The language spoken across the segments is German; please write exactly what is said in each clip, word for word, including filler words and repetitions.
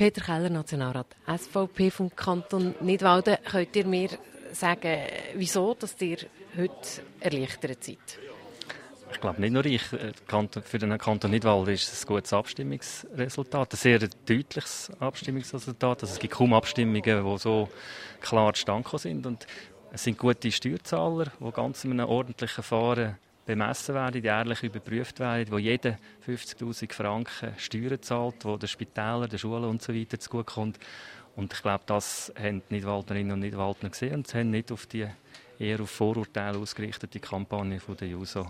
Peter Keller, Nationalrat S V P vom Kanton Nidwalden. Könnt ihr mir sagen, wieso dass ihr heute erleichtert seid? Ich glaube nicht nur ich. Für den Kanton Nidwalden ist es ein gutes Abstimmungsresultat, ein sehr deutliches Abstimmungsresultat. Also es gibt kaum Abstimmungen, die so klar zustande gekommen sind. Und es sind gute Steuerzahler, die ganz in einem ordentlichen Verfahren bemessen werden, jährlich überprüft werden, wo jeder fünfzigtausend Franken Steuern zahlt, wo den Spitälern, den Schulen und so weiter zugutekommt. Und ich glaube, das haben die Nidwaldnerinnen und Nidwaldner gesehen und sie haben nicht auf die eher auf Vorurteile ausgerichtete Kampagne von der JUSO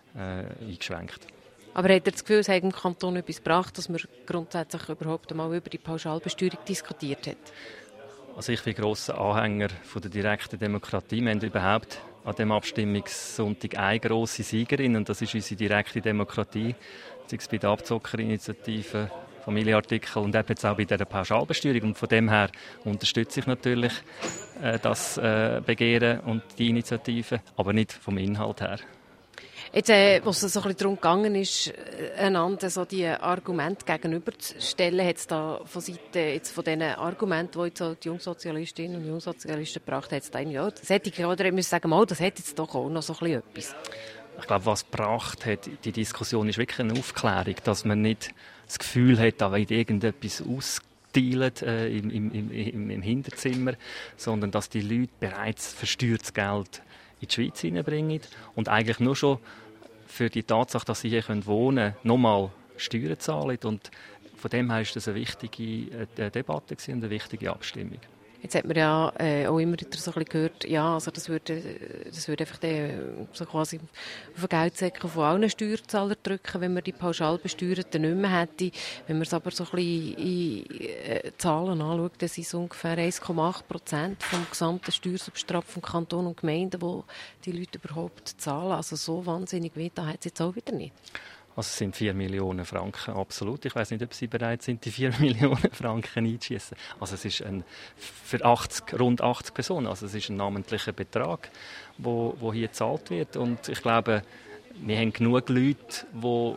äh, eingeschwenkt. Aber hat er das Gefühl, es hat im Kanton etwas gebracht, dass man grundsätzlich überhaupt einmal über die Pauschalbesteuerung diskutiert hat? Also ich bin grosser Anhänger von der direkten Demokratie. Wir haben überhaupt an diesem Abstimmungssonntag eine grosse Siegerin, und das ist unsere direkte Demokratie, sei es bei der Abzockerinitiative, Familienartikel und eben jetzt auch bei dieser Pauschalbesteuerung. Und von dem her unterstütze ich natürlich äh, das äh, Begehren und die Initiative, aber nicht vom Inhalt her. Jetzt, äh, was es so ein bisschen darum gegangen ist, einander so die Argumente gegenüberzustellen, hat es da von Seiten jetzt von diesen Argumenten, die jetzt so die Jungsozialistinnen und Jungsozialisten gebracht haben, hat es da ja, das hätte ich, oder ich muss sagen, mal, das hat jetzt doch auch noch so ein bisschen etwas. Ich glaube, was gebracht hat, die Diskussion, ist wirklich eine Aufklärung, dass man nicht das Gefühl hat, da wird irgendetwas ausgeteilt äh, im, im, im, im Hinterzimmer, sondern dass die Leute bereits versteuertes Geld in die Schweiz hineinbringen und eigentlich nur schon für die Tatsache, dass sie hier wohnen können, nochmal Steuern zahlen. Und von dem her war das eine wichtige äh, Debatte und eine wichtige Abstimmung. Jetzt hat man ja äh, auch immer wieder so ein bisschen gehört, ja, also das würde, das würde einfach den, so quasi auf den Geldsäckel von allen Steuerzahlern drücken, wenn man die Pauschalbesteuerten nicht mehr hätte. Wenn man es aber so ein bisschen in äh, Zahlen anschaut, dann sind es ungefähr eins Komma acht Prozent vom gesamten Steuersubstrat von Kanton und Gemeinden, wo die Leute überhaupt zahlen. Also so wahnsinnig weh, da hat es jetzt auch wieder nicht. Also es sind vier Millionen Franken, absolut. Ich weiß nicht, ob Sie bereit sind, die vier Millionen Franken einzuschießen. Also es ist ein, für achtzig, rund achtzig Personen, also es ist ein namentlicher Betrag, wo, wo hier gezahlt wird. Und ich glaube, wir haben genug Leute, die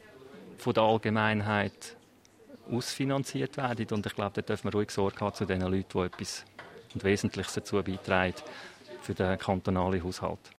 von der Allgemeinheit ausfinanziert werden. Und ich glaube, da dürfen wir ruhig Sorge haben zu den Leuten, die etwas und Wesentliches dazu beitragen für den kantonalen Haushalt.